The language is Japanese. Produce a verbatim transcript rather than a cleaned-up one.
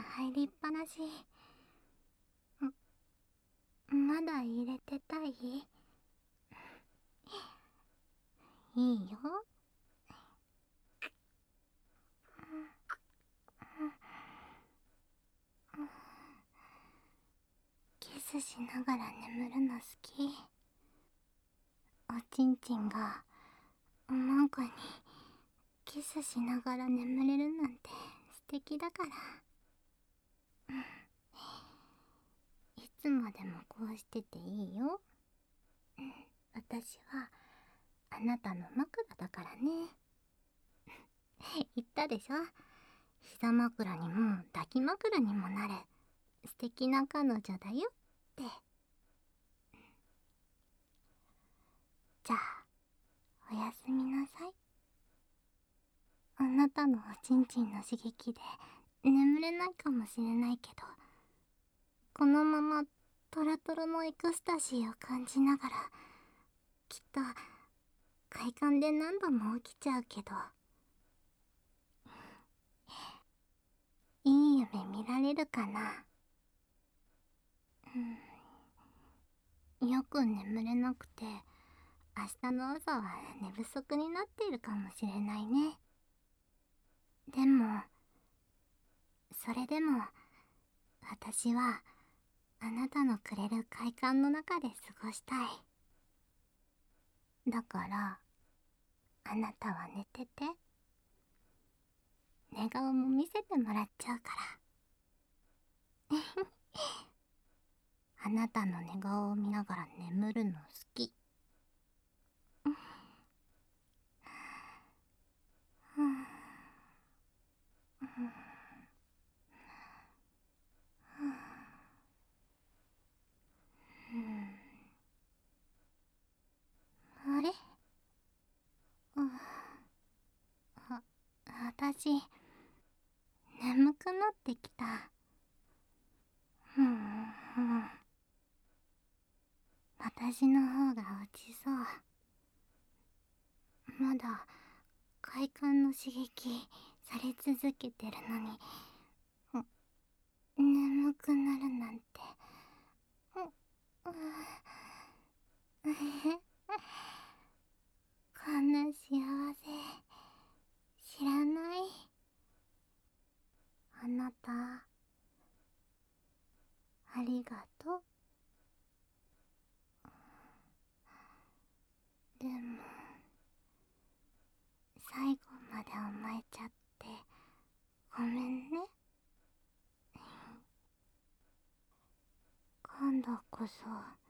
入りっぱなし。まだ入れてたい？いいよ。キスしながら眠るの好き。おちんちんがおまんこにキスしながら眠れるなんて素敵だから。いつまでもこうしてていいよ。私はあなたの枕だからね。言ったでしょ、膝枕にも抱き枕にもなる素敵な彼女だよって。じゃあおやすみなさい。あなたのおちんちんの刺激で眠れないかもしれないけど、このままトロトロのエクスタシーを感じながら、きっと快感で何度も起きちゃうけど、いい夢見られるかな。うん、よく眠れなくて明日の朝は寝不足になっているかもしれないね。でもそれでも私はあなたのくれる快感の中で過ごしたい。だからあなたは寝てて。寝顔も見せてもらっちゃうから。あなたの寝顔を見ながら眠るの好き。あれ、あ、私眠くなってきた。ふんふん、私の方が落ちそう。まだ快感の刺激され続けてるのに眠くなるなんて。こんな幸せ知らない。あなたありがとう。でも最後まで甘えちゃってごめんね。今度こそ